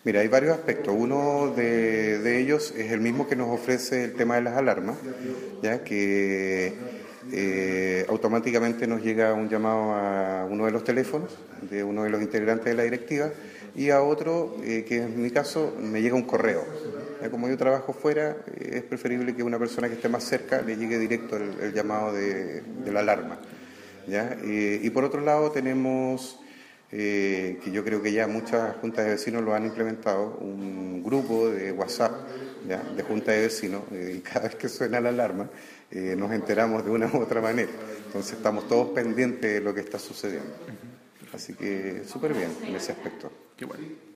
Mira, hay varios aspectos. Uno de ellos es el mismo que nos ofrece el tema de las alarmas, ya que automáticamente nos llega un llamado a uno de los teléfonos de uno de los integrantes de la directiva y a otro, que en mi caso, me llega un correo. Ya, como yo trabajo fuera, es preferible que una persona que esté más cerca le llegue directo el llamado de la alarma. ¿Ya? Y por otro lado tenemos, que yo creo que ya muchas juntas de vecinos lo han implementado, un grupo de WhatsApp, ¿ya? De junta de vecinos, y cada vez que suena la alarma nos enteramos de una u otra manera. Entonces estamos todos pendientes de lo que está sucediendo. Así que súper bien en ese aspecto. Qué bueno.